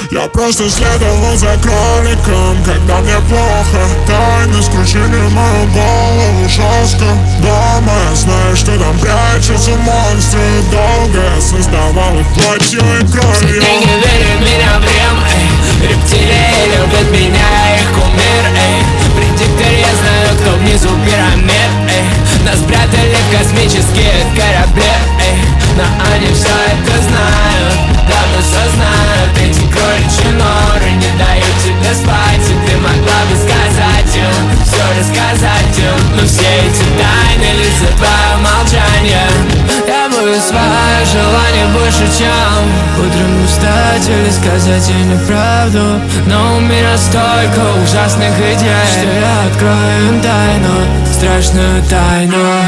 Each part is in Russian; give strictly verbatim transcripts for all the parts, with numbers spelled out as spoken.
Я просто следовал за кроликом, когда мне плохо. Тайны скручили мою голову жестко. Дома я знаю, что там прячутся монстры. Долго я создавал их плотью и кровью. Они не верят в меня прям, эй. Рептилии любят меня, их кумир, эй. Предиктор, я знаю, кто внизу пирамид, эй. Нас спрятали в космические корабли, эй. Но они все это знают, давно все знают. Эти кроличьи норы не дают тебе спать. И ты могла бы сказать им, все рассказать им. Но все эти тайны лишь за твое молчание. Я буду свое желание больше, чем утром устать или сказать ей неправду. Но у меня столько ужасных идей, что я открою им тайну, страшную тайну.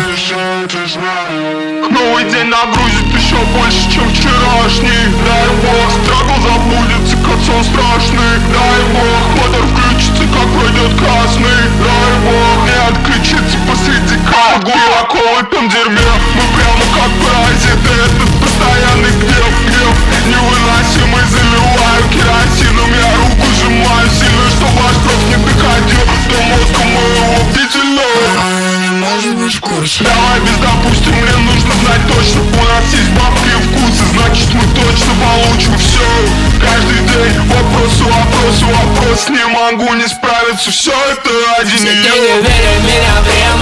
Новый день нагрузит еще больше, чем вчерашний. Дай бог, страгл забудется, как сон страшный. Дай бог, мотор включится, как пройдет красный. Дай бог, не отключится посреди карги. Глубоко в этом дерьме мы прямо как паразиты. Этот постоянный гнев, гнев невыносимый. Заливаю керосином, я руку сжимаю сильно, чтобы аж кровь не доходил до мозга моего бдительного. Давай без допустим, мне нужно знать точно. У нас есть бабки и вкусы, значит мы точно получим все. Каждый день вопросы, вопросы, вопрос. Не могу не справиться, все это ради Все нее. ты не веришь в меня прям,